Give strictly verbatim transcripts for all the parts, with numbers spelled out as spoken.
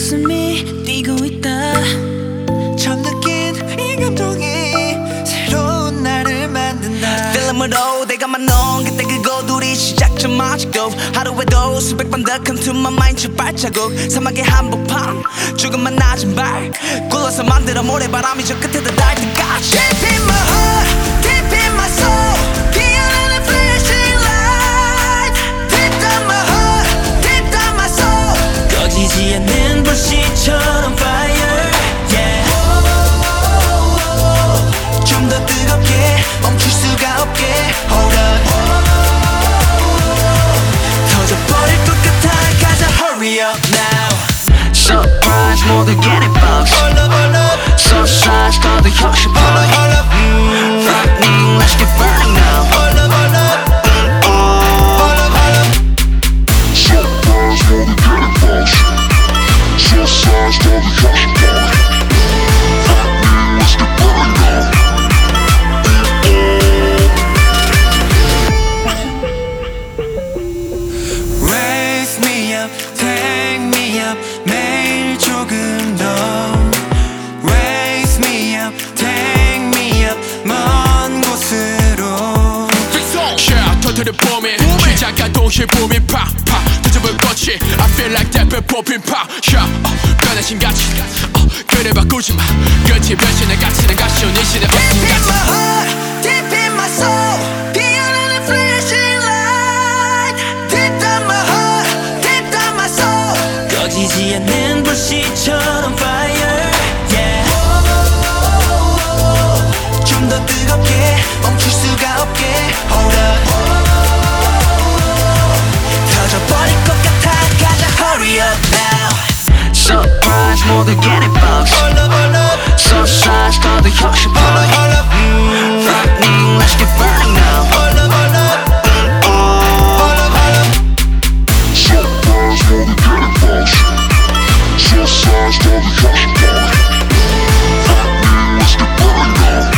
가슴이 뛰고 있다. 처음 느낀 이 감동이 새로운 나를 만든다. 필름으로 내가만 넣은 그때 그 거둘이 시작점 아직도 하루에도 수백 번 더 come to my mind 발자국 사막의 한복판 조금만 낮은 발 굴러서 만들어 모래바람이 저 끝에다 닿을 때까지 Deep in my heart, deep in my soul, 피어나는 flashing light. Deep down my heart, deep down my soul. 꺼지지 않는 불씨처럼 fire, yeah. 좀 더 뜨겁게 멈출 수가 없게 hold on. 터져버릴 것 같아 가자 hurry up now. Surprise 모두 get it box Hold up, hold up. Surprise 더더 혁신 Hold up, party hold up. Mm. Lightning let's get burning now Hold up, hold up. Hold up, hold up. Surprise, modu get it box. Surprise, modu 혁신 party. Lightning, let's get burning now. Raise me up, take me up, 매일 조금 더. Raise me up, take me up, 먼 곳으로. Yeah, 터뜨려 봄이 시작한 동시에 봄이 팍팍 터져볼 꽃이 I feel like that 별 뽑힌 파 yeah, uh, 변하신 가치 uh, 그래 바꾸지 마 끝이 변신의 가치는 가시온 이 시대 Deep in 가치 my heart, deep in my soul, 피어나는 flashing light. Deep down my heart, deep down my soul. 꺼지지 않는 불씨처럼 fire, yeah. 좀 더 뜨겁게 멈출 수가 없게 hold up. 터져버릴 것 같아 가자 hurry up now. Surprise 모두 get it box Hold up, hold up. Surprise 더더 혁신 Hold up, party hold up. Mm. Lightning let's get burning now Hold up, hold up. Hold up, hold up. Surprise, modu get it box. Surprise, modu 혁신 party. Lightning, let's get burning now.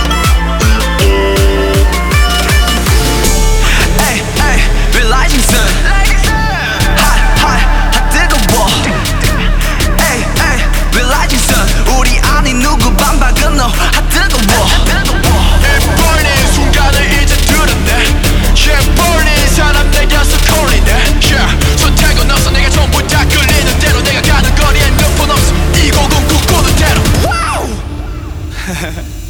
Hey, hey, realizing sun Hot, hot, hot 뜨거워 Hey, hey, realizing sun 우리 아닌 누구 반박은 너 핫 뜨거워 It burning 순간을 이제 들었네 Yeah, burning 사람 내 곁을 콜리네 Yeah, 선택고 나서 내가 전부 다 끌리는 대로 내가 가는 거리엔 몇 번 없어 이공공구 꾸는 대로 Wow